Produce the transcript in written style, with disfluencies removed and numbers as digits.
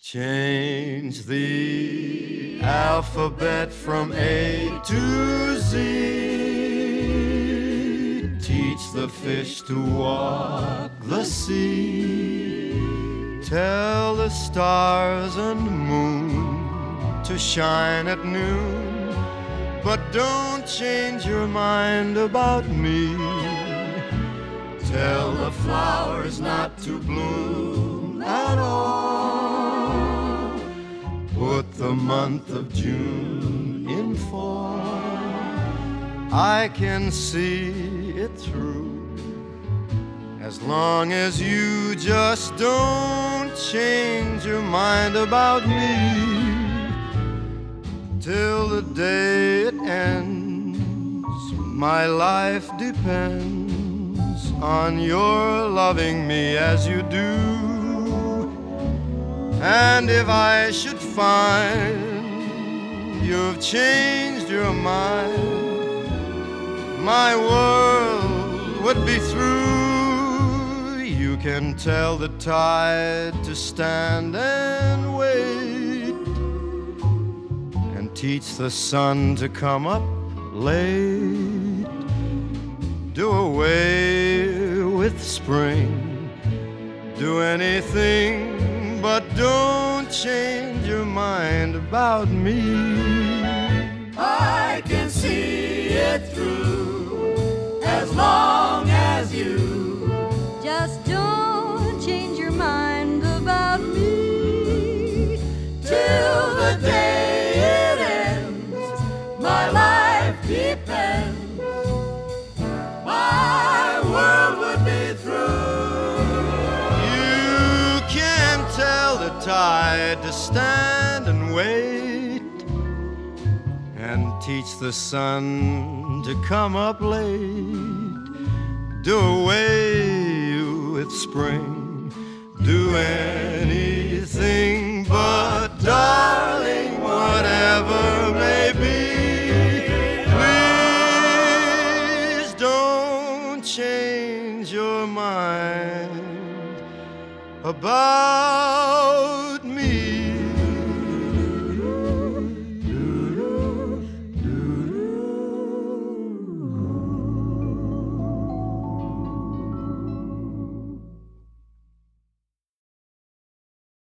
Change the alphabet from A to Z. Teach the fish to walk the sea. Tell the stars and moon to shine at noon. But don't change your mind about me. Tell the flowers not to bloom at all. Put the month of June in fall. I can see it through, as long as you just don't change your mind about me. Till the day it ends, my life depends on your loving me as you do. And if I should find you've changed your mind, my world would be through. You can tell the tide to stand and wait, and teach the sun to come up late. Do away with spring, do anything, but don't change your mind about me. I can see it through, as long as you just don't change your mind about me. Till the day it ends, my life depends, my world would be through. You can tell the tide to stand and wait, and teach the sun to come up late. Do away with spring, do anything, but darling, whatever may be, please don't change your mind about